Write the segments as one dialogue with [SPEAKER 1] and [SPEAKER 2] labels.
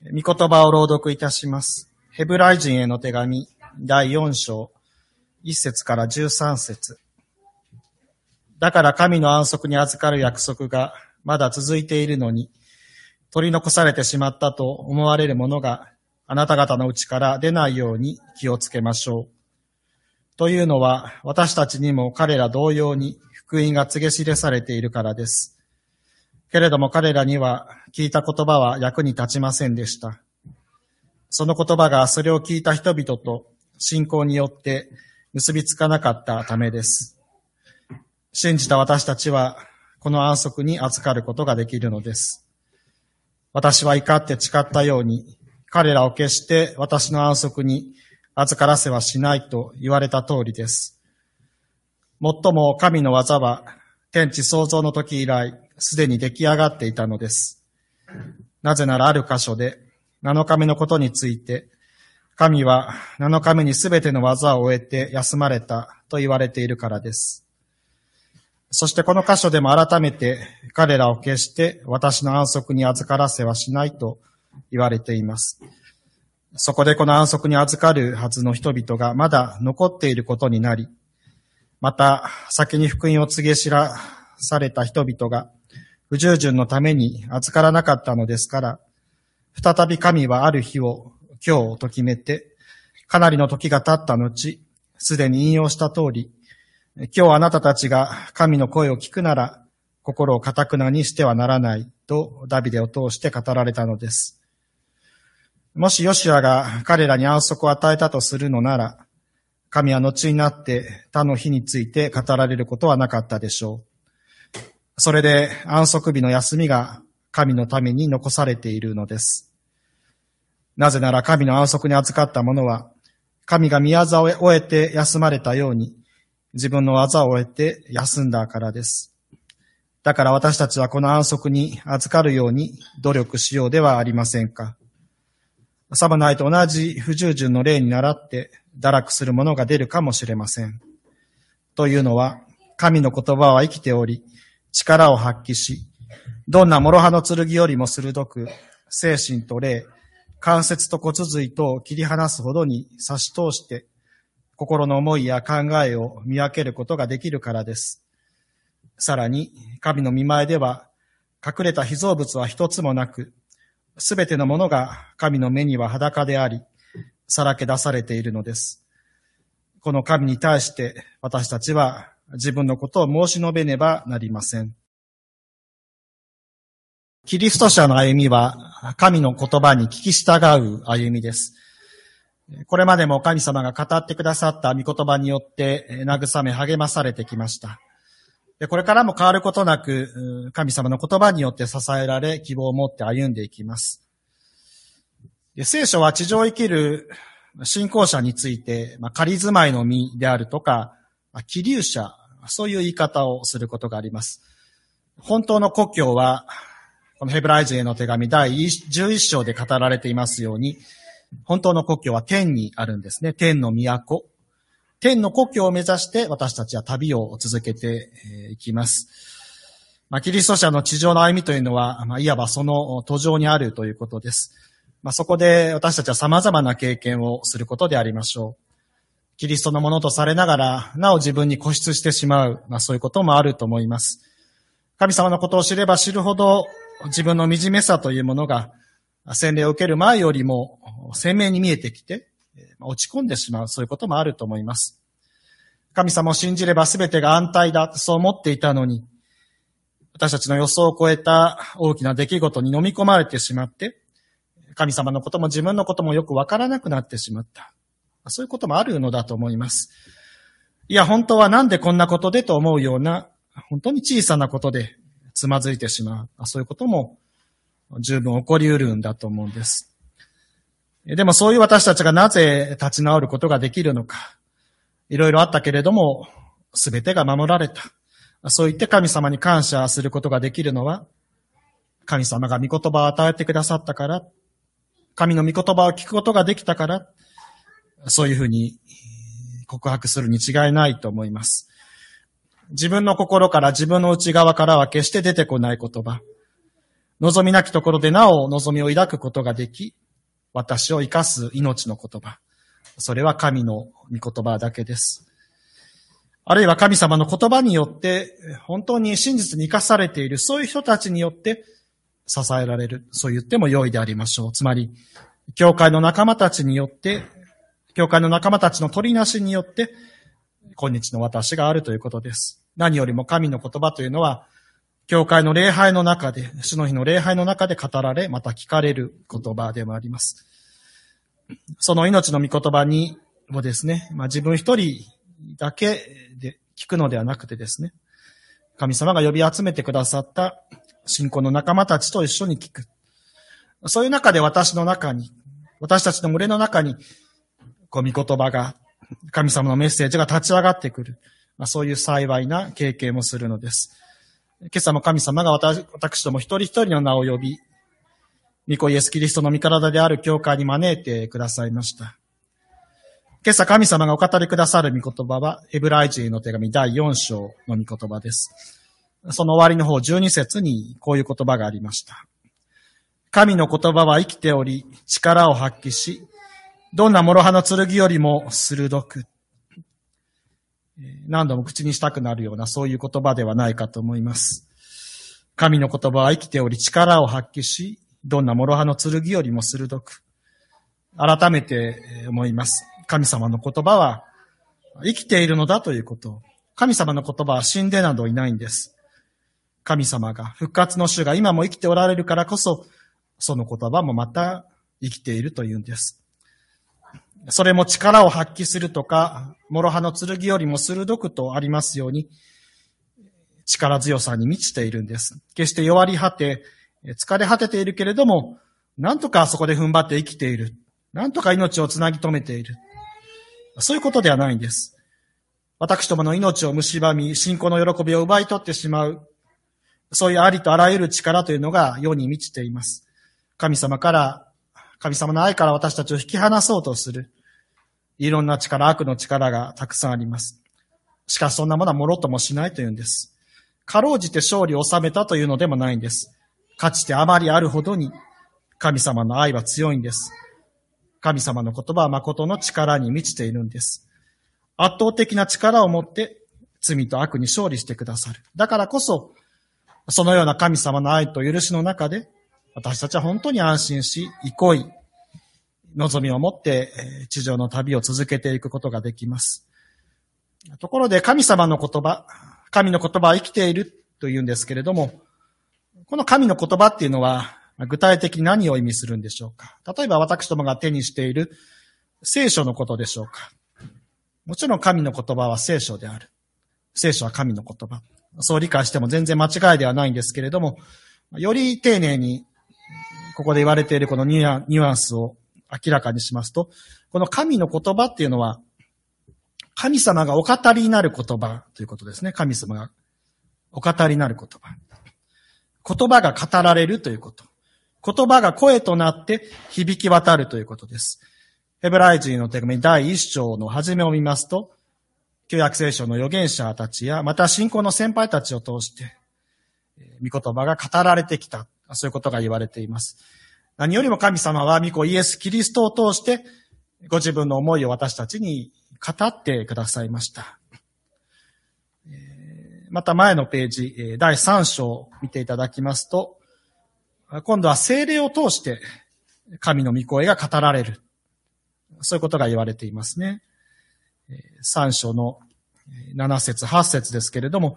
[SPEAKER 1] 御言葉を朗読いたします。ヘブライ人への手紙第4章1節から13節。だから神の安息に預かる約束がまだ続いているのに、取り残されてしまったと思われるものがあなた方のうちから出ないように気をつけましょう。というのは私たちにも彼ら同様に福音が告げ記されているからです。けれども彼らには聞いた言葉は役に立ちませんでした。その言葉がそれを聞いた人々と信仰によって結びつかなかったためです。信じた私たちはこの安息に預かることができるのです。私は怒って誓ったように彼らを決して私の安息に預からせはしないと言われた通りです。もっとも神の技は天地創造の時以来すでに出来上がっていたのです。なぜならある箇所で7日目のことについて神は7日目にすべての技を終えて休まれたと言われているからです。そしてこの箇所でも改めて彼らを決して私の安息に預からせはしないと言われています。そこでこの安息に預かるはずの人々がまだ残っていることになり、また先に福音を告げ知らされた人々が不従順のために預からなかったのですから、再び神はある日を今日と決めて、かなりの時が経った後、すでに引用した通り、今日あなたたちが神の声を聞くなら、心を堅くなにしてはならないとダビデを通して語られたのです。もしヨシュアが彼らに安息を与えたとするのなら、神は後になって他の日について語られることはなかったでしょう。それで安息日の休みが神のために残されているのです。なぜなら神の安息に預かった者は、神が御業を終えて休まれたように、自分の技を終えて休んだからです。だから私たちはこの安息に預かるように努力しようではありませんか。さもないと同じ不従順の例に倣って堕落するものが出るかもしれません。というのは、神の言葉は生きており、力を発揮し、どんな諸刃の剣よりも鋭く、精神と霊、関節と骨髄とを切り離すほどに差し通して、心の思いや考えを見分けることができるからです。さらに、神の御前では、隠れた被造物は一つもなく、すべてのものが神の目には裸であり、さらけ出されているのです。この神に対して私たちは自分のことを申し述べねばなりません。キリスト者の歩みは神の言葉に聞き従う歩みです。これまでも神様が語ってくださった御言葉によって慰め励まされてきました。これからも変わることなく神様の言葉によって支えられ希望を持って歩んでいきます。聖書は地上を生きる信仰者について、仮住まいの身であるとか、寄留者、そういう言い方をすることがあります。本当の故郷は、このヘブライ人への手紙第11章で語られていますように、本当の故郷は天にあるんですね。天の都。天の故郷を目指して私たちは旅を続けていきます。キリスト者の地上の歩みというのは、いわばその途上にあるということです。そこで私たちは様々な経験をすることでありましょう。キリストのものとされながら、なお自分に固執してしまう、そういうこともあると思います。神様のことを知れば知るほど、自分の惨めさというものが、洗礼を受ける前よりも鮮明に見えてきて、落ち込んでしまう、そういうこともあると思います。神様を信じれば全てが安泰だ、そう思っていたのに、私たちの予想を超えた大きな出来事に飲み込まれてしまって、神様のことも自分のこともよくわからなくなってしまった。そういうこともあるのだと思います。いや、本当はなんでこんなことでと思うような、本当に小さなことでつまずいてしまう。そういうことも十分起こり得るんだと思うんです。でもそういう私たちがなぜ立ち直ることができるのか。いろいろあったけれども、すべてが守られた。そう言って神様に感謝することができるのは、神様が御言葉を与えてくださったから、神の御言葉を聞くことができたから、そういうふうに告白するに違いないと思います。自分の心から自分の内側からは決して出てこない言葉。 望みなきところでなお望みを抱くことができ、私を生かす命の言葉。それは神の御言葉だけです。あるいは神様の言葉によって本当に真実に生かされている、そういう人たちによって支えられる。そう言っても良いでありましょう。つまり、教会の仲間たちによって、教会の仲間たちの取りなしによって、今日の私があるということです。何よりも神の言葉というのは、教会の礼拝の中で、主の日の礼拝の中で語られ、また聞かれる言葉でもあります。その命の御言葉にもですね、自分一人だけで聞くのではなくてですね、神様が呼び集めてくださった信仰の仲間たちと一緒に聞く。そういう中で私たちの群れの中に、御言葉が、神様のメッセージが立ち上がってくる。そういう幸いな経験もするのです。今朝も神様が私ども一人一人の名を呼び、御子イエスキリストの御体である教会に招いてくださいました。今朝神様がお語りくださる御言葉は、ヘブライ人への手紙第4章の御言葉です。その終わりの方12節にこういう言葉がありました。神の言葉は生きており、力を発揮し、どんな諸刃の剣よりも鋭く、何度も口にしたくなるようなそういう言葉ではないかと思います。神の言葉は生きており力を発揮し、どんな諸刃の剣よりも鋭く。改めて思います。神様の言葉は生きているのだということ。神様の言葉は死んでなどいないんです。神様が、復活の主が今も生きておられるからこそ、その言葉もまた生きているというんです。それも力を発揮するとか、諸刃の剣よりも鋭くとありますように、力強さに満ちているんです。決して弱り果て、疲れ果てているけれども、なんとかそこで踏ん張って生きている。なんとか命をつなぎ止めている。そういうことではないんです。私どもの命を蝕み、信仰の喜びを奪い取ってしまう。そういうありとあらゆる力というのが世に満ちています。神様の愛から私たちを引き離そうとする。いろんな力、悪の力がたくさんあります。しかしそんなものはもろともしないというんです。かろうじて勝利を収めたというのでもないんです。かつてあまりあるほどに神様の愛は強いんです。神様の言葉は誠の力に満ちているんです。圧倒的な力を持って罪と悪に勝利してくださる。だからこそ、そのような神様の愛と許しの中で、私たちは本当に安心し、憩い、望みを持って地上の旅を続けていくことができます。ところで神の言葉は生きているというんですけれども、この神の言葉っていうのは具体的に何を意味するんでしょうか。例えば私どもが手にしている聖書のことでしょうか。もちろん神の言葉は聖書である。聖書は神の言葉。そう理解しても全然間違いではないんですけれども、より丁寧にここで言われているこのニュアンスを明らかにしますと、この神の言葉っていうのは、神様がお語りになる言葉ということですね。神様がお語りになる言葉。言葉が語られるということ。言葉が声となって響き渡るということです。ヘブライ人の手紙第1章の初めを見ますと、旧約聖書の預言者たちや、また信仰の先輩たちを通して、御言葉が語られてきた。そういうことが言われています。何よりも神様は御子イエス・キリストを通して、ご自分の思いを私たちに語ってくださいました。また前のページ、第3章を見ていただきますと、今度は聖霊を通して神の御声が語られる。そういうことが言われていますね。3章の7節8節ですけれども、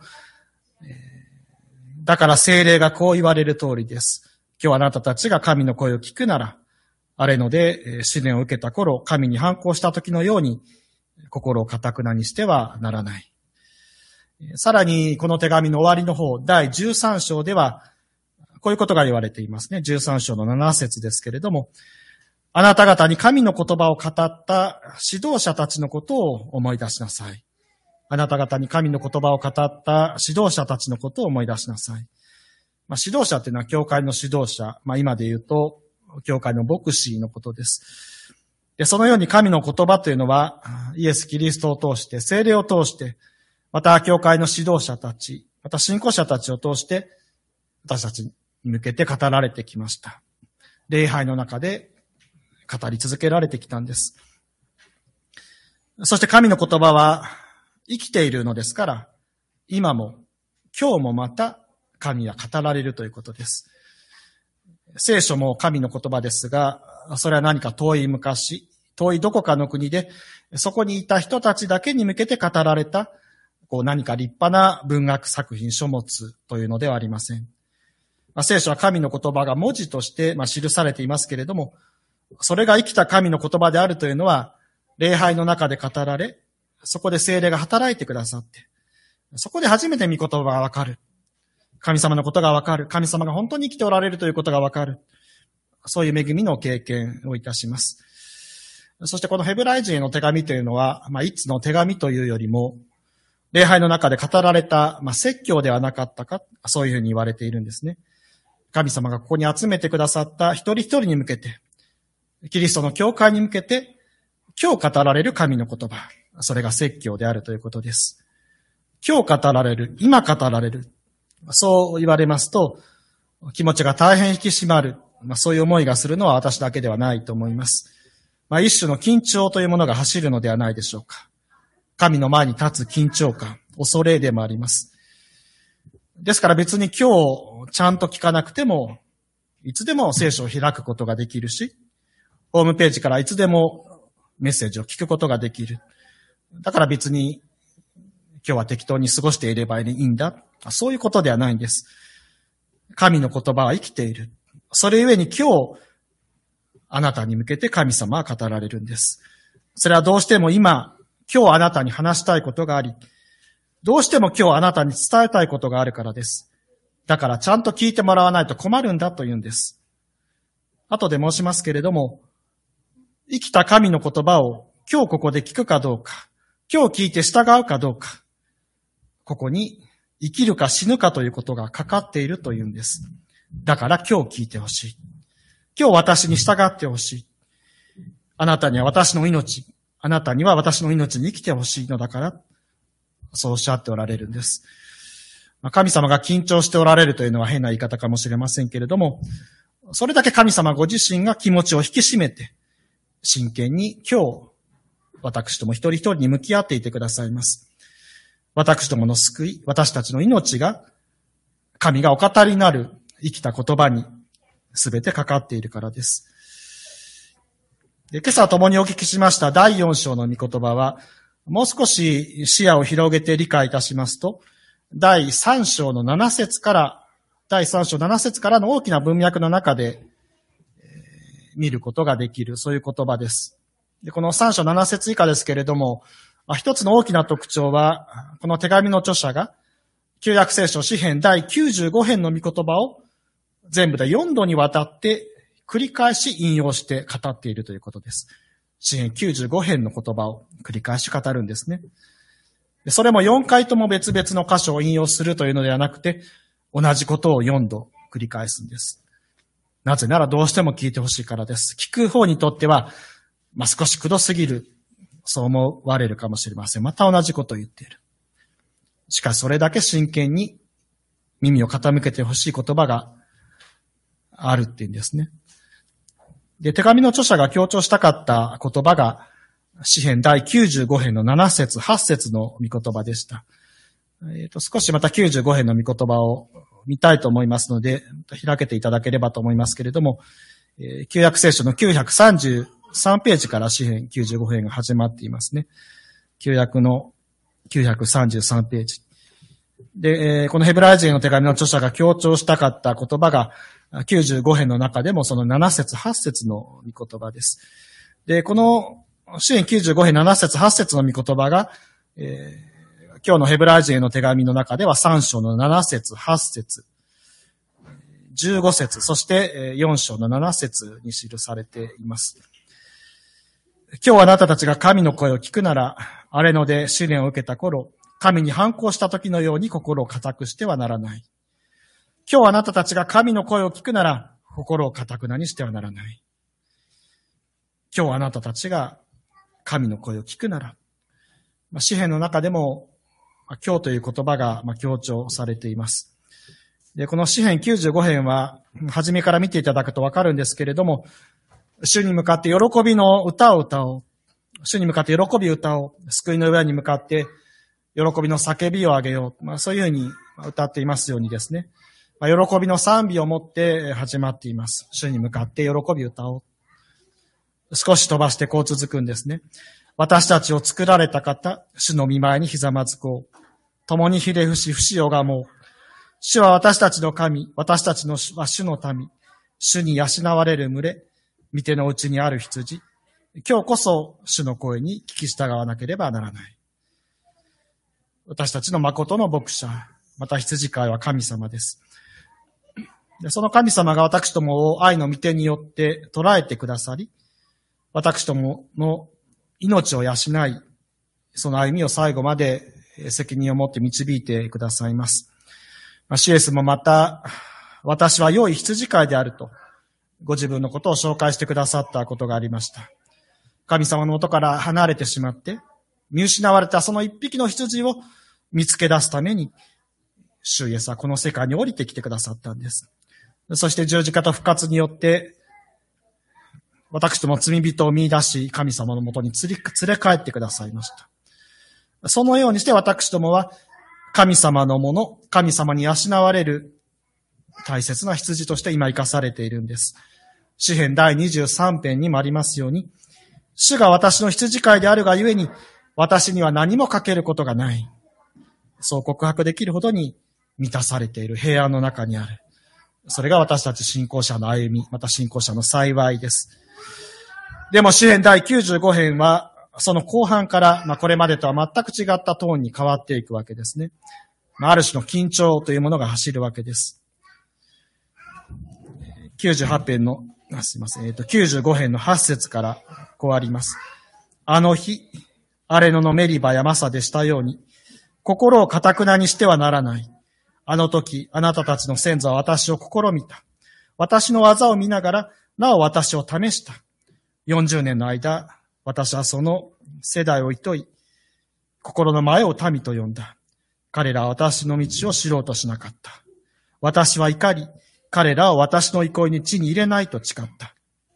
[SPEAKER 1] だから聖霊がこう言われる通りです。今日あなたたちが神の声を聞くなら、あれので試練を受けた頃、神に反抗した時のように、心を堅くなにしてはならない。さらに、この手紙の終わりの方、第13章では、こういうことが言われていますね。13章の7節ですけれども、あなた方に神の言葉を語った指導者たちのことを思い出しなさい。あなた方に神の言葉を語った指導者たちのことを思い出しなさい。指導者っていうのは教会の指導者。今で言うと、教会の牧師のことです。で、そのように神の言葉というのは、イエス・キリストを通して、聖霊を通して、また教会の指導者たち、また信仰者たちを通して、私たちに向けて語られてきました。礼拝の中で語り続けられてきたんです。そして神の言葉は生きているのですから、今も今日もまた神は語られるということです。聖書も神の言葉ですが、それは何か遠い昔、遠いどこかの国で、そこにいた人たちだけに向けて語られた、何か立派な文学作品、書物というのではありません。聖書は神の言葉が文字として記されていますけれども、それが生きた神の言葉であるというのは、礼拝の中で語られ、そこで聖霊が働いてくださって、そこで初めて御言葉がわかる。神様のことがわかる。神様が本当に生きておられるということがわかる。そういう恵みの経験をいたします。そしてこのヘブライ人への手紙というのは、一つの手紙というよりも、礼拝の中で語られた、説教ではなかったか、そういうふうに言われているんですね。神様がここに集めてくださった一人一人に向けて、キリストの教会に向けて、今日語られる神の言葉、それが説教であるということです。今日語られる、今語られる、そう言われますと、気持ちが大変引き締まる、そういう思いがするのは私だけではないと思います。一種の緊張というものが走るのではないでしょうか。神の前に立つ緊張感、恐れでもあります。ですから別に今日ちゃんと聞かなくても、いつでも聖書を開くことができるし、ホームページからいつでもメッセージを聞くことができる。だから別に今日は適当に過ごしていればいいんだ。そういうことではないんです。神の言葉は生きている。それゆえに今日、あなたに向けて神様は語られるんです。それはどうしても今日あなたに話したいことがあり、どうしても今日あなたに伝えたいことがあるからです。だからちゃんと聞いてもらわないと困るんだと言うんです。後で申しますけれども、生きた神の言葉を今日ここで聞くかどうか、今日聞いて従うかどうか、ここに生きるか死ぬかということがかかっているというんです。だから今日聞いてほしい。今日私に従ってほしい。あなたには私の命、あなたには私の命に生きてほしいのだから、そうおっしゃっておられるんです。神様が緊張しておられるというのは変な言い方かもしれませんけれども、それだけ神様ご自身が気持ちを引き締めて、真剣に今日、私ども一人一人に向き合っていてくださいます。私どもの救い、私たちの命が、神がお語りになる生きた言葉に全てかかっているからです。今朝共にお聞きしました第4章の御言葉は、もう少し視野を広げて理解いたしますと、第3章の7節からの大きな文脈の中で見ることができる、そういう言葉です。で、この3章7節以下ですけれども、一つの大きな特徴は、この手紙の著者が、旧約聖書詩編第95編の御言葉を全部で4度にわたって繰り返し引用して語っているということです。詩編95編の言葉を繰り返し語るんですね。それも4回とも別々の箇所を引用するというのではなくて、同じことを4度繰り返すんです。なぜならどうしても聞いてほしいからです。聞く方にとっては、少しくどすぎる、そう思われるかもしれません。また同じことを言っている。しかしそれだけ真剣に耳を傾けてほしい言葉があるっていうんですね。で、手紙の著者が強調したかった言葉が、詩編第95編の7節、8節の御言葉でした。少しまた95編の御言葉を見たいと思いますので、開けていただければと思いますけれども、旧約聖書の933ページから詩編95編が始まっていますね。旧約の933ページ。で、このヘブライ人への手紙の著者が強調したかった言葉が、95編の中でもその7節、8節の御言葉です。で、この詩編95編7節、8節の御言葉が、今日のヘブライ人への手紙の中では3章の7節、8節、15節、そして4章の7節に記されています。今日あなたたちが神の声を聞くなら、荒れ野で試練を受けた頃、神に反抗した時のように心を固くしてはならない。今日あなたたちが神の声を聞くなら、心を固くなにしてはならない。今日あなたたちが神の声を聞くなら、詩編の中でも、今日という言葉が強調されています。 で、この詩編95編は、初めから見ていただくとわかるんですけれども、主に向かって喜びの歌を歌おう。主に向かって喜び歌おう。救いの上に向かって喜びの叫びを上げよう。そういうふうに歌っていますようにですね。喜びの賛美をもって始まっています。主に向かって喜び歌おう。少し飛ばしてこう続くんですね。私たちを作られた方、主の御前にひざまずこう。共にひれ伏し、伏し拝もう。主は私たちの神、私たちのは主の民。主に養われる群れ、御手のうちにある羊。今日こそ主の声に聞き従わなければならない。私たちの誠の牧者、また羊飼いは神様です。でその神様が私どもを愛の御手によって捉えてくださり、私どもの命を養い、その歩みを最後まで責任を持って導いてくださいます。シエスもまた、私は良い羊飼いであると、ご自分のことを紹介してくださったことがありました。神様の元から離れてしまって、見失われたその一匹の羊を見つけ出すために、主イエスはこの世界に降りてきてくださったんです。そして十字架と復活によって、私ども罪人を見出し、神様のもとに連れ帰ってくださいました。そのようにして私どもは、神様のもの、神様に養われる大切な羊として今生かされているんです。詩編第23編にもありますように、主が私の羊飼いであるがゆえに、私には何もかけることがない。そう告白できるほどに満たされている平安の中にある。それが私たち信仰者の歩み、また信仰者の幸いです。でも詩編第95編は、その後半から、これまでとは全く違ったトーンに変わっていくわけですね。ある種の緊張というものが走るわけです。98編の、95編の8節からこうあります。あの日、アレノのメリバやマサでしたように、心を堅くなにしてはならない。あの時、あなたたちの先祖は私を試みた。私の技を見ながら、なお私を試した。40年の間、私はその世代を厭い、心の前を民と呼んだ。彼らは私の道を知ろうとしなかった。私は怒り、彼らを私の憩いに地に入れないと誓った。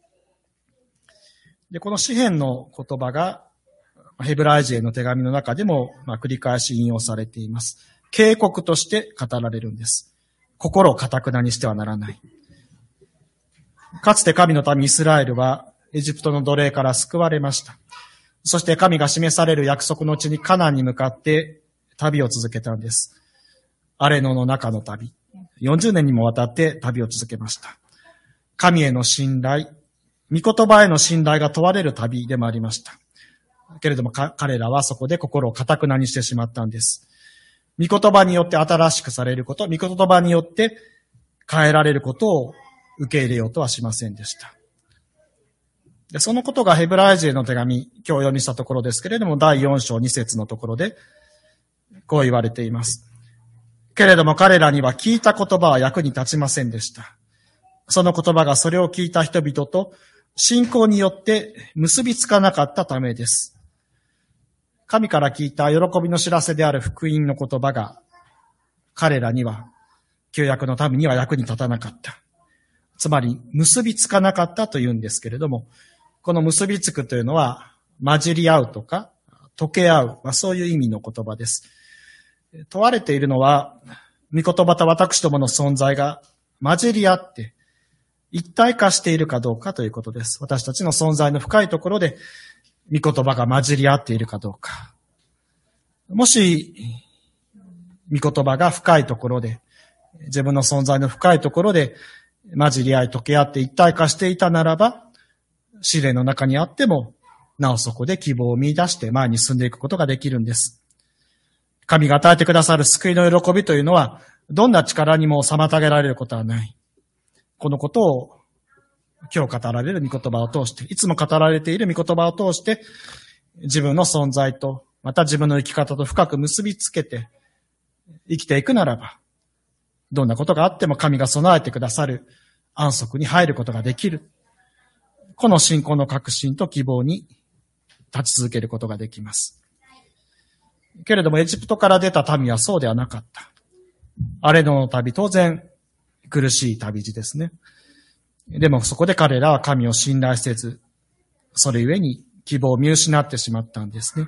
[SPEAKER 1] で、この詩編の言葉が、ヘブライ人への手紙の中でも、繰り返し引用されています。警告として語られるんです。心を堅くなにしてはならない。かつて神の民イスラエルは、エジプトの奴隷から救われました。そして神が示される約束の地にカナンに向かって旅を続けたんです。アレノの中の旅。40年にもわたって旅を続けました。神への信頼、御言葉への信頼が問われる旅でもありました。けれども彼らはそこで心を堅くなにしてしまったんです。御言葉によって新しくされること、御言葉によって変えられることを受け入れようとはしませんでした。でそのことがヘブライ人への手紙、今日読みしたところですけれども、第4章2節のところで、こう言われています。けれども彼らには聞いた言葉は役に立ちませんでした。その言葉がそれを聞いた人々と信仰によって結びつかなかったためです。神から聞いた喜びの知らせである福音の言葉が、彼らには、旧約の民には役に立たなかった。つまり、結びつかなかったと言うんですけれども、この結びつくというのは、混じり合うとか、溶け合う、そういう意味の言葉です。問われているのは、御言葉と私どもの存在が混じり合って、一体化しているかどうかということです。私たちの存在の深いところで、御言葉が混じり合っているかどうか。もし、御言葉が深いところで、自分の存在の深いところで、混じり合い溶け合って一体化していたならば、試練の中にあっても、なおそこで希望を見出して前に進んでいくことができるんです。神が与えてくださる救いの喜びというのは、どんな力にも妨げられることはない。このことを今日語られる御言葉を通して、いつも語られている御言葉を通して、自分の存在と、また自分の生き方と深く結びつけて生きていくならば、どんなことがあっても神が備えてくださる安息に入ることができる。この信仰の確信と希望に立ち続けることができます。けれどもエジプトから出た民はそうではなかった。 荒野の旅、当然苦しい旅路ですね。でもそこで彼らは神を信頼せず、それゆえに希望を見失ってしまったんですね。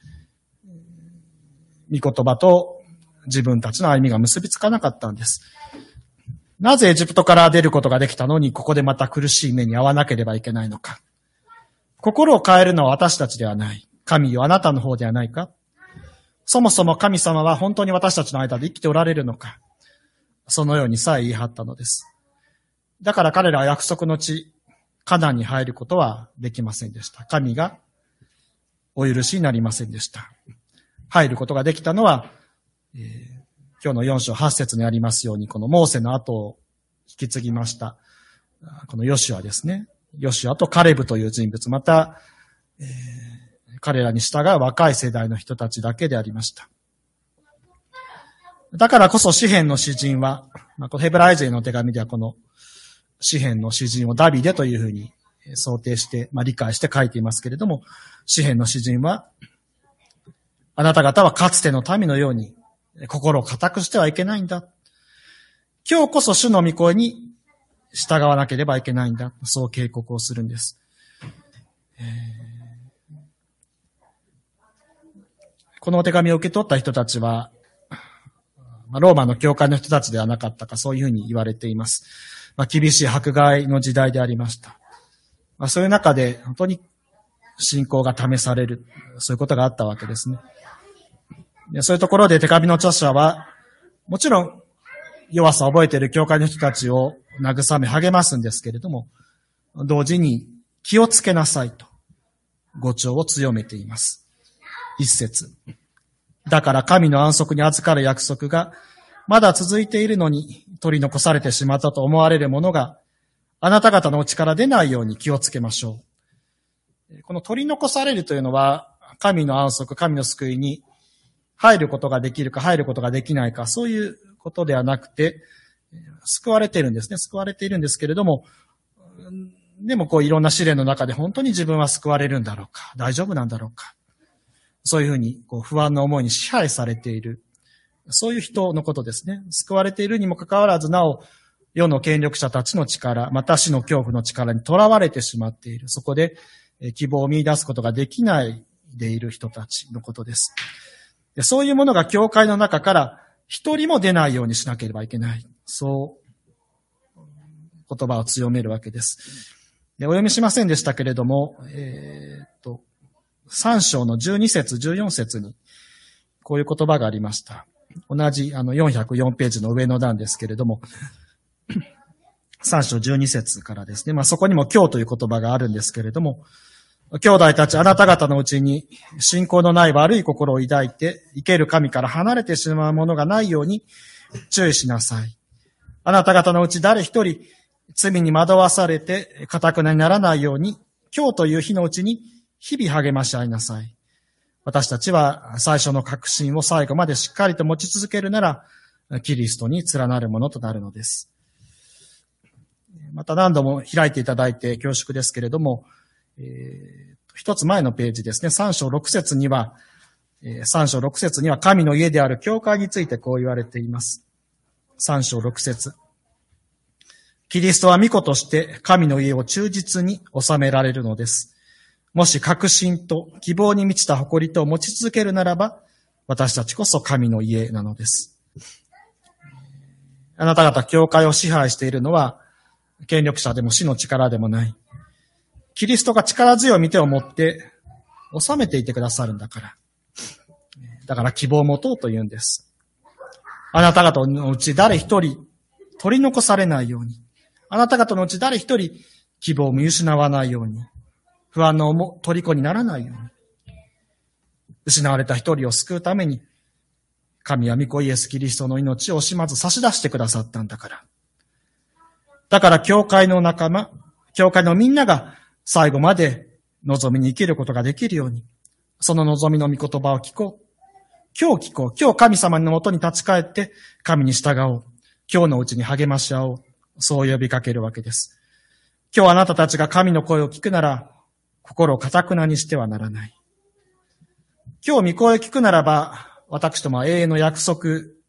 [SPEAKER 1] 御言葉と自分たちの歩みが結びつかなかったんです。なぜエジプトから出ることができたのに、ここでまた苦しい目に遭わなければいけないのか。心を変えるのは私たちではない。神よ、あなたの方ではないか。そもそも神様は本当に私たちの間で生きておられるのか。そのようにさえ言い張ったのです。だから彼らは約束の地、カナンに入ることはできませんでした。神がお許しになりませんでした。入ることができたのは、今日の4章8節にありますように、このモーセの後を引き継ぎました。このヨシュアですね。ヨシュアとカレブという人物、また、彼らに従う若い世代の人たちだけでありました。だからこそ詩篇の詩人は、ヘブライ人への手紙ではこの詩篇の詩人をダビデというふうに想定して、理解して書いていますけれども、詩篇の詩人は、あなた方はかつての民のように心を固くしてはいけないんだ。今日こそ主の御声に従わなければいけないんだ。そう警告をするんです。このお手紙を受け取った人たちは、ローマの教会の人たちではなかったか、そういうふうに言われています。厳しい迫害の時代でありました。そういう中で本当に信仰が試される、そういうことがあったわけですね。そういうところで手紙の著者は、もちろん弱さを覚えている教会の人たちを慰め励ますんですけれども、同時に気をつけなさいと語調を強めています。一節。だから神の安息に預かる約束がまだ続いているのに取り残されてしまったと思われるものがあなた方のうちから出ないように気をつけましょう。この取り残されるというのは神の安息、神の救いに入ることができるか入ることができないか、そういうことではなくて、救われているんですね。救われているんですけれども、でもいろんな試練の中で本当に自分は救われるんだろうか、大丈夫なんだろうか。そういうふうに不安な思いに支配されている。そういう人のことですね。救われているにもかかわらず、なお、世の権力者たちの力、また死の恐怖の力に囚われてしまっている。そこで希望を見出すことができないでいる人たちのことです。そういうものが教会の中から一人も出ないようにしなければいけない。そう言葉を強めるわけです。お読みしませんでしたけれども、3章の12節、14節にこういう言葉がありました。同じ404ページの上の段ですけれども、3章12節からですね。そこにも今日という言葉があるんですけれども、兄弟たち、あなた方のうちに信仰のない悪い心を抱いて生ける神から離れてしまうものがないように注意しなさい。あなた方のうち誰一人罪に惑わされて堅くなにならないように、今日という日のうちに日々励まし合いなさい。私たちは最初の確信を最後までしっかりと持ち続けるなら、キリストに連なるものとなるのです。また何度も開いていただいて恐縮ですけれども、一つ前のページですね、3章6節には神の家である教会についてこう言われています。3章6節。キリストは御子として神の家を忠実に治められるのです。もし確信と希望に満ちた誇りと持ち続けるならば、私たちこそ神の家なのです。あなた方教会を支配しているのは、権力者でも死の力でもない。キリストが力強い御手を持って治めていてくださるんだから。だから希望を持とうと言うんです。あなた方のうち誰一人取り残されないように。あなた方のうち誰一人希望を見失わないように。不安の虜にならないように。失われた一人を救うために、神は御子イエス・キリストの命を惜しまず差し出してくださったんだから。だから教会の仲間、教会のみんなが最後まで望みに生きることができるように、その望みの御言葉を聞こう。今日聞こう。今日神様のもとに立ち返って神に従おう。今日のうちに励まし合おう。そう呼びかけるわけです。今日あなたたちが神の声を聞くなら、心を堅くなにしてはならない。今日御声を聞くならば、私どもは永遠の約束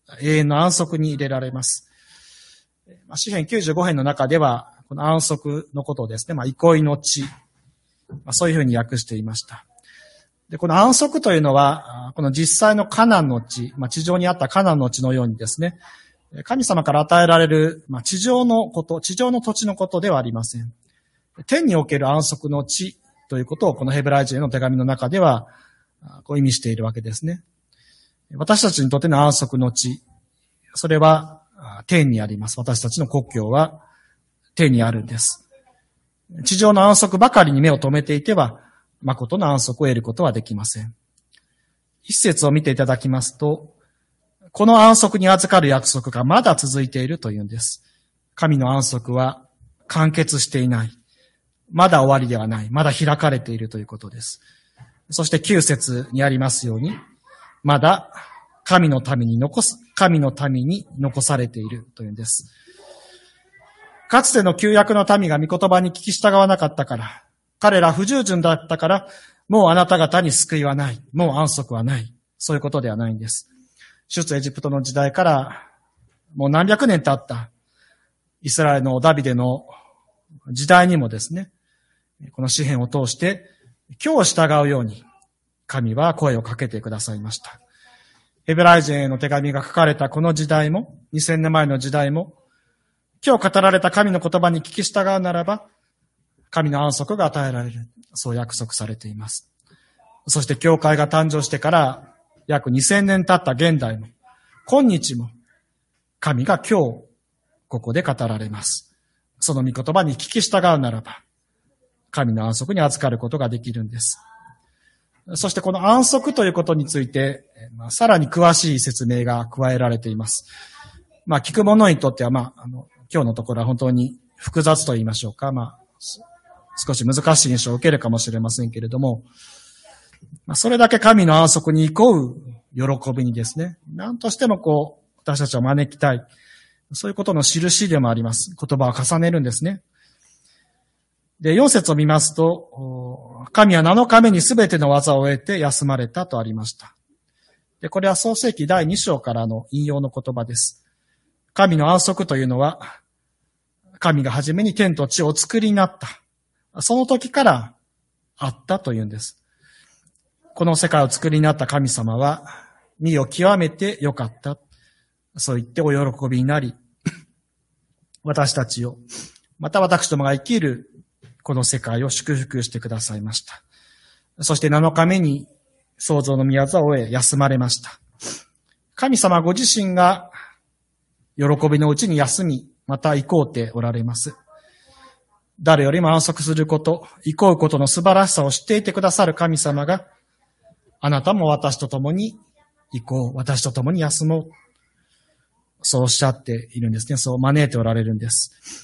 [SPEAKER 1] 永遠の安息に入れられます。詩編95編の中では、この安息のことをですね、憩いの地、そういうふうに訳していました。で、この安息というのは、この実際のカナンの地、地上にあったカナンの地のようにですね、神様から与えられる、地上のこと、地上の土地のことではありません。天における安息の地ということを、このヘブライ人への手紙の中では、こう意味しているわけですね。私たちにとっての安息の地、それは天にあります。私たちの故郷は天にあるんです。地上の安息ばかりに目を留めていては、誠の安息を得ることはできません。一節を見ていただきますと、この安息に預かる約束がまだ続いているというんです。神の安息は完結していない。まだ終わりではない。まだ開かれているということです。そして9節にありますように、まだ神のために残されているというんです。かつての旧約の民が御言葉に聞き従わなかったから、彼ら不従順だったから、もうあなた方に救いはない。もう安息はない。そういうことではないんです。出エジプトの時代からもう何百年経ったイスラエルのダビデの時代にもですね、この詩篇を通して今日従うように神は声をかけてくださいました。ヘブライ人への手紙が書かれたこの時代も、2000年前の時代も、今日語られた神の言葉に聞き従うならば、神の安息が与えられる。そう約束されています。そして教会が誕生してから約2000年経った現代も、今日も、神が今日、ここで語られます。その御言葉に聞き従うならば、神の安息に預かることができるんです。そしてこの安息ということについて、さらに詳しい説明が加えられています。聞く者にとっては、今日のところは本当に複雑と言いましょうか。少し難しい印象を受けるかもしれませんけれども、それだけ神の安息に憩う喜びにですね、何としても私たちを招きたい。そういうことの印でもあります。言葉を重ねるんですね。で、4節を見ますと、神は7日目にすべての技を終えて休まれたとありました。で、これは創世記第2章からの引用の言葉です。神の安息というのは、神が初めに天と地をお作りになった。その時からあったというんです。この世界を作りになった神様は、身を極めてよかった。そう言ってお喜びになり、私たちを、また私どもが生きるこの世界を祝福してくださいました。そして7日目に創造の御業を終え休まれました。神様ご自身が喜びのうちに休み、また憩うておられます。誰よりも安息すること、憩うことの素晴らしさを知っていてくださる神様が、あなたも私と共に憩う、私と共に休もう。そうおっしゃっているんですね。そう招いておられるんです。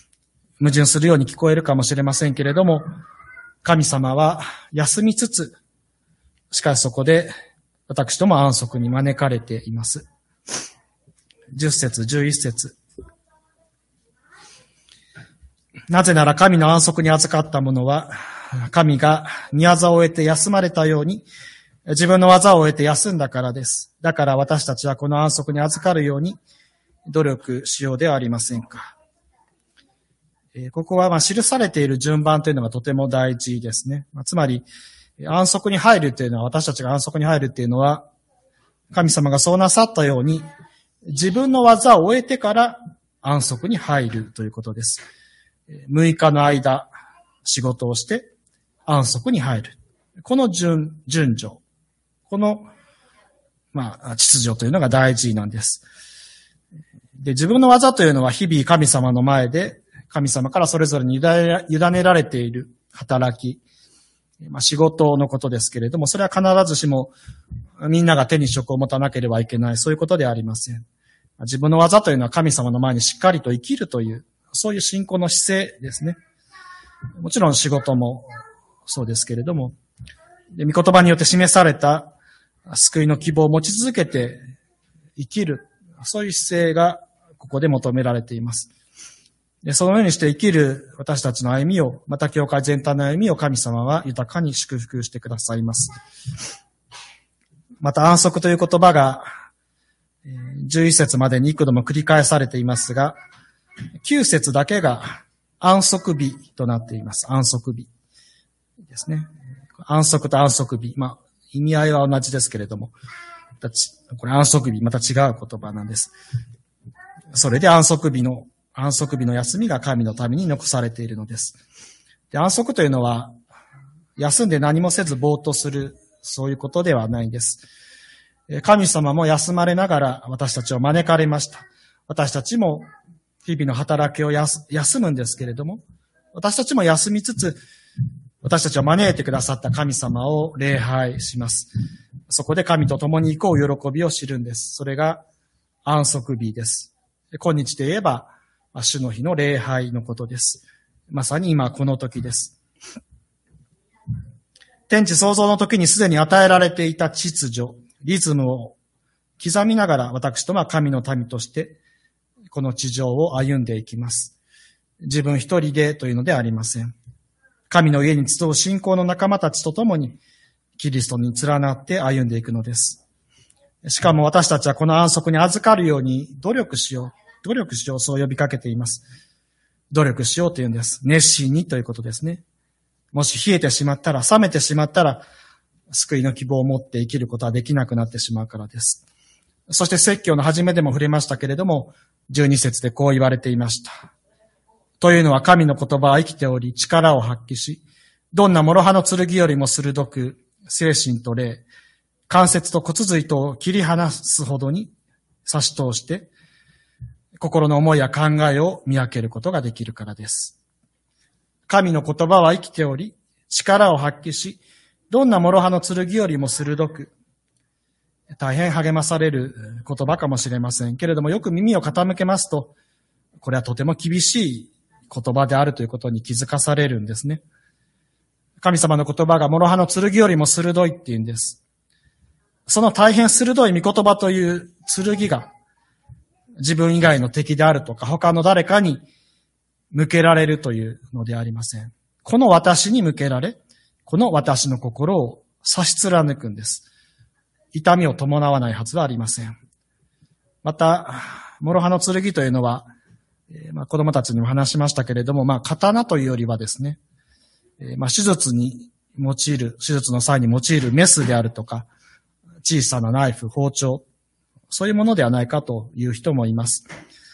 [SPEAKER 1] 矛盾するように聞こえるかもしれませんけれども、神様は休みつつ、しかしそこで私ども安息に招かれています。10節、11節。なぜなら神の安息に預かった者は、神が御業を終えて休まれたように、自分の技を終えて休んだからです。だから私たちはこの安息に預かるように努力しようではありませんか。ここは記されている順番というのがとても大事ですね。つまり、安息に入るというのは、私たちが安息に入るというのは、神様がそうなさったように、自分の技を終えてから安息に入るということです。6日の間、仕事をして安息に入る。この順序、この、秩序というのが大事なんです。で、自分の技というのは日々神様の前で、神様からそれぞれに委ねられている働き、仕事のことですけれども、それは必ずしもみんなが手に職を持たなければいけない、そういうことではありません。自分の技というのは神様の前にしっかりと生きるという、そういう信仰の姿勢ですね。もちろん仕事もそうですけれども、御言葉によって示された救いの希望を持ち続けて生きる、そういう姿勢がここで求められています。で、そのようにして生きる私たちの歩みを、また教会全体の歩みを神様は豊かに祝福してくださいます。また安息という言葉が、 11節までに幾度も繰り返されていますが、9節だけが安息日となっています。安息日ですね。安息と安息日。意味合いは同じですけれども、これ安息日、また違う言葉なんです。それで安息日の休みが神のために残されているのです。で、安息というのは、休んで何もせずぼーっとする、そういうことではないんです。神様も休まれながら私たちを招かれました。私たちも日々の働きを休むんですけれども、私たちも休みつつ、私たちを招いてくださった神様を礼拝します。そこで神と共に行こう喜びを知るんです。それが安息日です。今日で言えば、主の日の礼拝のことです。まさに今この時です。天地創造の時にすでに与えられていた秩序、リズムを刻みながら私どもは神の民としてこの地上を歩んでいきます。自分一人でというのではありません。神の家に集う信仰の仲間たちと共にキリストに連なって歩んでいくのです。しかも私たちはこの安息に預かるように努力しよう、そう呼びかけています。努力しようというんです。熱心にということですね。もし冷えてしまったら、冷めてしまったら、救いの希望を持って生きることはできなくなってしまうからです。そして説教の初めでも触れましたけれども、12節でこう言われていました。というのは神の言葉は生きており、力を発揮し、どんな諸刃の剣よりも鋭く、精神と霊、関節と骨髄とを切り離すほどに差し通して、心の思いや考えを見分けることができるからです。神の言葉は生きており、力を発揮し、どんな諸刃の剣よりも鋭く、大変励まされる言葉かもしれませんけれども、よく耳を傾けますと、これはとても厳しい言葉であるということに気づかされるんですね。神様の言葉が諸刃の剣よりも鋭いっていうんです。その大変鋭い御言葉という剣が、自分以外の敵であるとか、他の誰かに向けられるというのではありません。この私に向けられ、この私の心を差し貫くんです。痛みを伴わないはずはありません。また、諸刃の剣というのは、子供たちにも話しましたけれども、刀というよりはですね、手術の際に用いるメスであるとか、小さなナイフ、包丁、そういうものではないかという人もいます。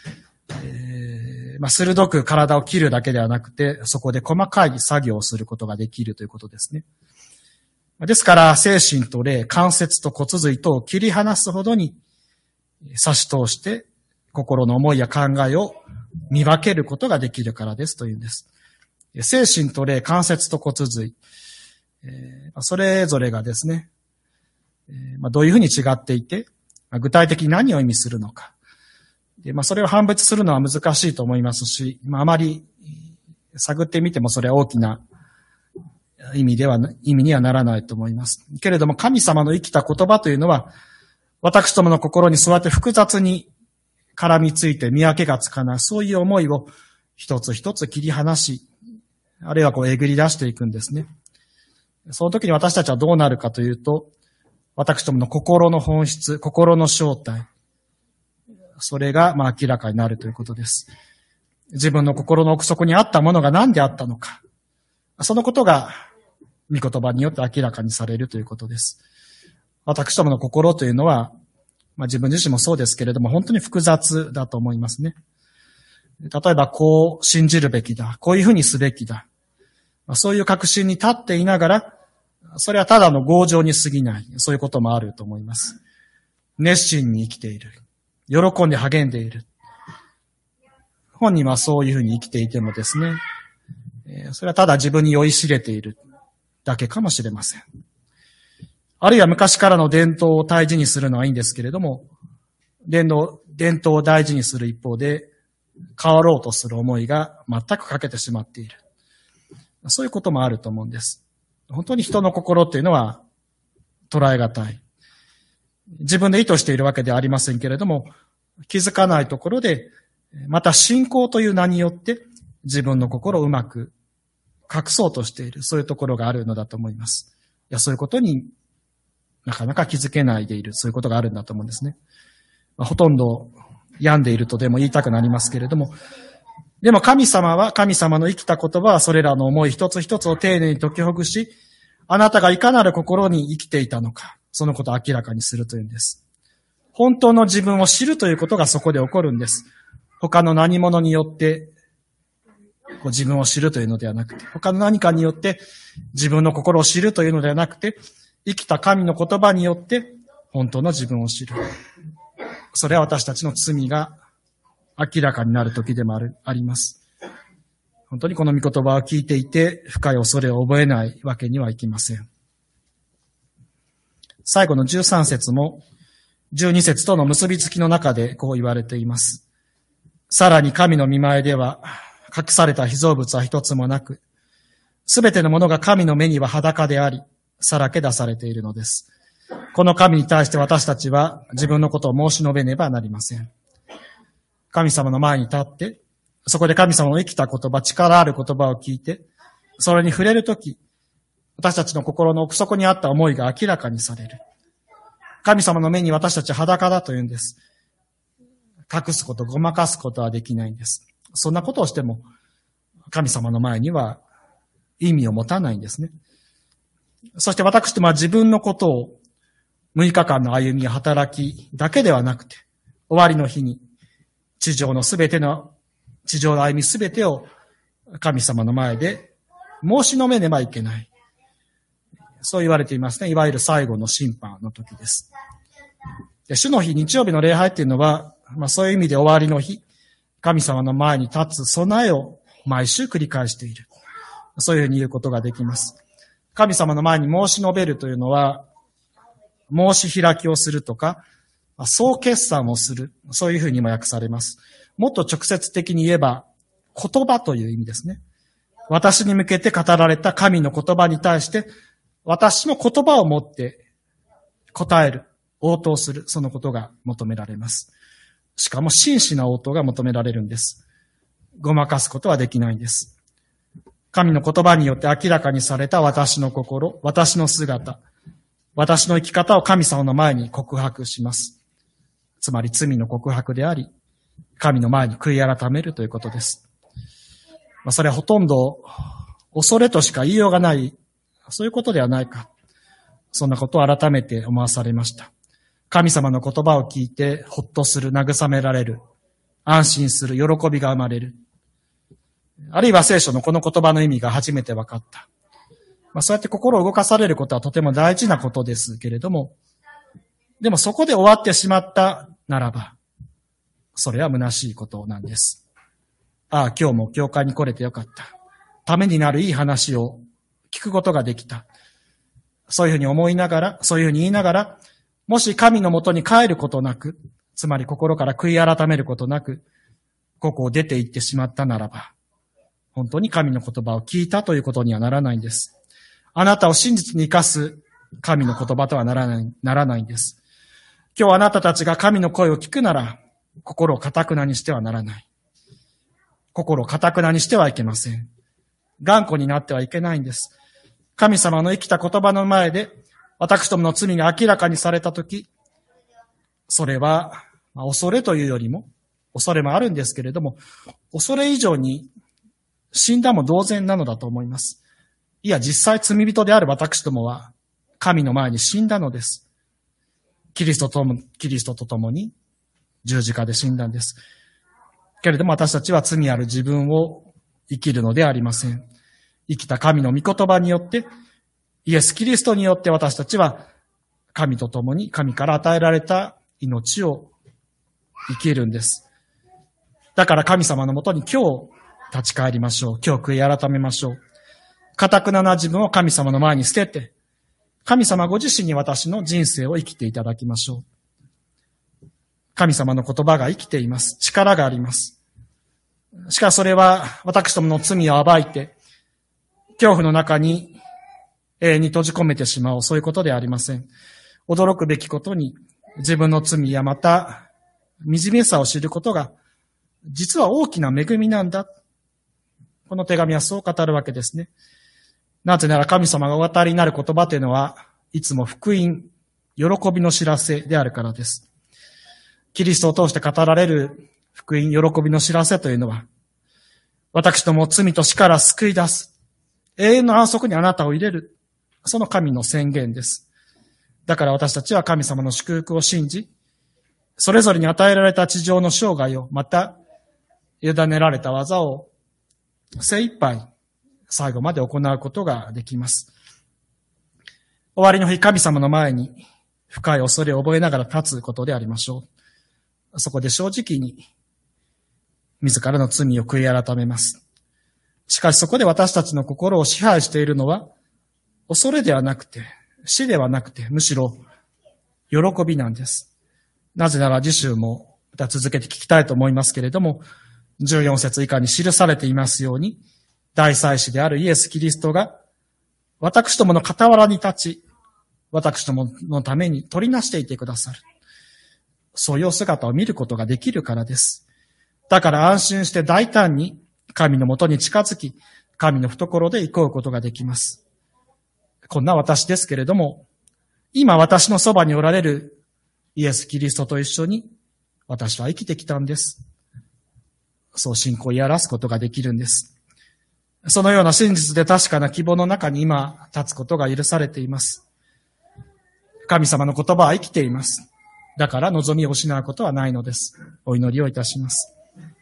[SPEAKER 1] 鋭く体を切るだけではなくて、そこで細かい作業をすることができるということですね。ですから、精神と霊、関節と骨髄とを切り離すほどに差し通して、心の思いや考えを見分けることができるからですというんです。精神と霊、関節と骨髄、それぞれがですね、どういうふうに違っていて、具体的に何を意味するのか。それを判別するのは難しいと思いますし、あまり探ってみてもそれは大きな意味にはならないと思います。けれども神様の生きた言葉というのは、私どもの心に座って複雑に絡みついて見分けがつかない、そういう思いを一つ一つ切り離し、あるいはえぐり出していくんですね。その時に私たちはどうなるかというと、私どもの心の本質、心の正体、それが明らかになるということです。自分の心の奥底にあったものが何であったのか。そのことが御言葉によって明らかにされるということです。私どもの心というのは、自分自身もそうですけれども、本当に複雑だと思いますね。例えば、こう信じるべきだ。こういうふうにすべきだ。そういう確信に立っていながら、それはただの強情に過ぎない。そういうこともあると思います。熱心に生きている。喜んで励んでいる。本人はそういうふうに生きていてもですね、それはただ自分に酔いしれているだけかもしれません。あるいは昔からの伝統を大事にするのはいいんですけれども、伝統を大事にする一方で、変わろうとする思いが全く欠けてしまっている。そういうこともあると思うんです。本当に人の心っていうのは捉えがたい。自分で意図しているわけではありませんけれども、気づかないところで、また信仰という名によって自分の心をうまく隠そうとしている、そういうところがあるのだと思います。そういうことになかなか気づけないでいる、そういうことがあるんだと思うんですね。 ほとんど病んでいるとでも言いたくなりますけれども、でも神様は、神様の生きた言葉はそれらの思い一つ一つを丁寧に解きほぐし、あなたがいかなる心に生きていたのか、そのことを明らかにするというんです。本当の自分を知るということがそこで起こるんです。他の何者によって自分を知るというのではなくて、他の何かによって自分の心を知るというのではなくて、生きた神の言葉によって本当の自分を知る。それは私たちの罪が明らかになる時でもあります。本当にこの御言葉を聞いていて深い恐れを覚えないわけにはいきません。最後の13節も12節との結びつきの中でこう言われています。さらに神の御前では隠された被造物は一つもなく、すべてのものが神の目には裸であり、さらけ出されているのです。この神に対して私たちは自分のことを申し述べねばなりません。神様の前に立って、そこで神様の生きた言葉、力ある言葉を聞いて、それに触れるとき、私たちの心の奥底にあった思いが明らかにされる。神様の目に私たちは裸だと言うんです。隠すこと、ごまかすことはできないんです。そんなことをしても、神様の前には意味を持たないんですね。そして私どもは自分のことを6日間の歩みや働きだけではなくて、終わりの日に地上の歩みすべてを神様の前で申し述べねばいけない。そう言われていますね。いわゆる最後の審判の時です。主の日、日曜日の礼拝っていうのは、そういう意味で終わりの日、神様の前に立つ備えを毎週繰り返している。そういうふうに言うことができます。神様の前に申し述べるというのは、申し開きをするとか、総決算をする。そういうふうにも訳されます。もっと直接的に言えば、言葉という意味ですね。私に向けて語られた神の言葉に対して、私の言葉を持って答える、応答する、そのことが求められます。しかも真摯な応答が求められるんです。ごまかすことはできないんです。神の言葉によって明らかにされた私の心、私の姿、私の生き方を神様の前に告白します。つまり罪の告白であり、神の前に悔い改めるということです。それはほとんど恐れとしか言いようがない、そういうことではないか。そんなことを改めて思わされました。神様の言葉を聞いてほっとする、慰められる、安心する、喜びが生まれる。あるいは聖書のこの言葉の意味が初めて分かった。そうやって心を動かされることはとても大事なことですけれども、でもそこで終わってしまったならば、それは虚しいことなんです。ああ、今日も教会に来れてよかった。ためになるいい話を聞くことができた。そういうふうに思いながら、そういうふうに言いながら、もし神のもとに帰ることなく、つまり心から悔い改めることなく、ここを出て行ってしまったならば、本当に神の言葉を聞いたということにはならないんです。あなたを真実に生かす神の言葉とはならないんです。今日あなたたちが神の声を聞くなら、心を堅くなにしてはならない。心を堅くなにしてはいけません。頑固になってはいけないんです。神様の生きた言葉の前で、私どもの罪が明らかにされたとき、それは、恐れというよりも、恐れもあるんですけれども、恐れ以上に死んだも同然なのだと思います。いや、実際罪人である私どもは、神の前に死んだのです。キリストと共に十字架で死んだんです。けれども私たちは罪ある自分を生きるのではありません。生きた神の御言葉によって、イエス・キリストによって私たちは神と共に神から与えられた命を生きるんです。だから神様のもとに今日立ち返りましょう。今日悔い改めましょう。堅くなな自分を神様の前に捨てて、神様ご自身に私の人生を生きていただきましょう。神様の言葉が生きています。力があります。しかしそれは私どもの罪を暴いて、恐怖の中に永遠に閉じ込めてしまおう。そういうことではありません。驚くべきことに自分の罪やまた惨めさを知ることが実は大きな恵みなんだ。この手紙はそう語るわけですね。なぜなら神様がお語りになる言葉というのはいつも福音、喜びの知らせであるからです。 キリストを通して語られる福音、喜びの知らせというのは、私ども罪と死から救い出す。永遠の安息にあなたを入れる。その神の宣言です。だから私たちは神様の祝福を信じ、それぞれに与えられた地上の生涯を、また、委ねられた技を精一杯最後まで行うことができます。終わりの日、神様の前に深い恐れを覚えながら立つことでありましょう。そこで正直に自らの罪を悔い改めます。しかしそこで私たちの心を支配しているのは、恐れではなくて、死ではなくて、むしろ喜びなんです。なぜなら次週もまた続けて聞きたいと思いますけれども、14節以下に記されていますように、大祭司であるイエス・キリストが、私どもの傍らに立ち、私どものために取りなしていてくださる。そういう姿を見ることができるからです。だから安心して大胆に神のもとに近づき、神の懐で行こうことができます。こんな私ですけれども、今私のそばにおられるイエス・キリストと一緒に私は生きてきたんです。そう信仰をやらすことができるんです。そのような真実で確かな希望の中に今立つことが許されています。神様の言葉は生きています。だから望みを失うことはないのです。お祈りをいたします。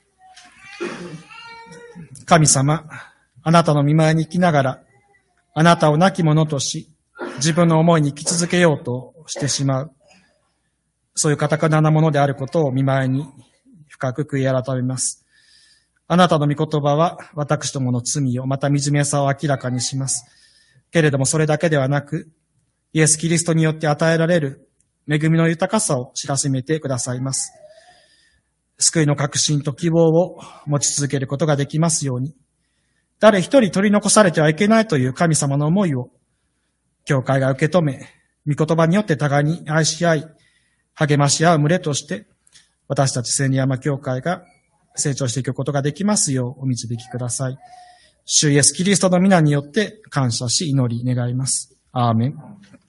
[SPEAKER 1] 神様、あなたの御前に生きながら、あなたを亡き者とし、自分の思いに生き続けようとしてしまう。そういう堅くななものであることを御前に深く悔い改めます。あなたの御言葉は私どもの罪をまた惨めさを明らかにします。けれどもそれだけではなく、イエス・キリストによって与えられる恵みの豊かさを知らしめてくださいます。救いの確信と希望を持ち続けることができますように、誰一人取り残されてはいけないという神様の思いを、教会が受け止め、御言葉によって互いに愛し合い、励まし合う群れとして、私たち千里山教会が成長していくことができますようお導きください。主イエスキリストの皆によって感謝し祈り願います。アーメン。